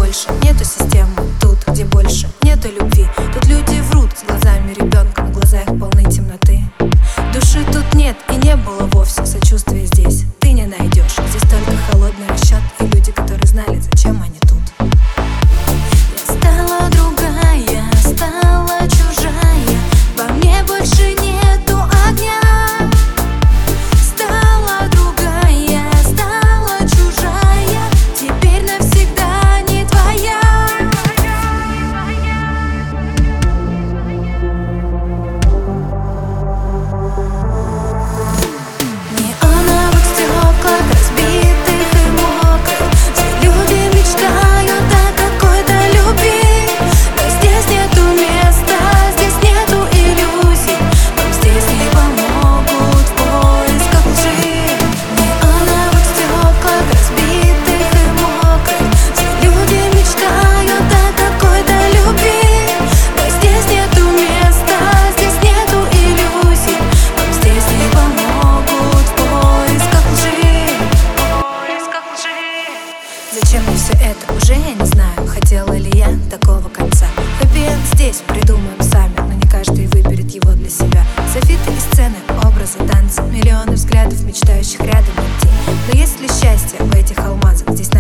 больше нету системы, тут, где больше нету любви. Тут люди врут с глазами ребенка, но глаза их полны темноты. Души тут нет и не было вовсе, сочувствия здесь ты не найдешь. Здесь только холодный расчет и люди, которые знали, зачем они тут. Я стала другая, стала чужая, во мне больше нету огня. Стала другая, стала чужая, теперь навсегда не твоя. Неоновых стеклах, разбитых и мокрых, все люди мечтают о какой-то любви. Но здесь нету места, здесь нету иллюзий, нам здесь не помогут в поисках лжи. Неоновых стеклах, разбитых и мокрых, все люди мечтают о какой-то любви. Но здесь нету места, здесь нету иллюзий, нам здесь не помогут в поисках лжи. Зачем мне все это, уже я не знаю. Хотела ли я такого конца? Хэппи-энд здесь придумаем сами, но не каждый выберет его для себя. Софиты и сцены, образы, танцы, миллионы взглядов, мечтающих рядом идти. Но есть ли счастье в этих алмазах? Здесь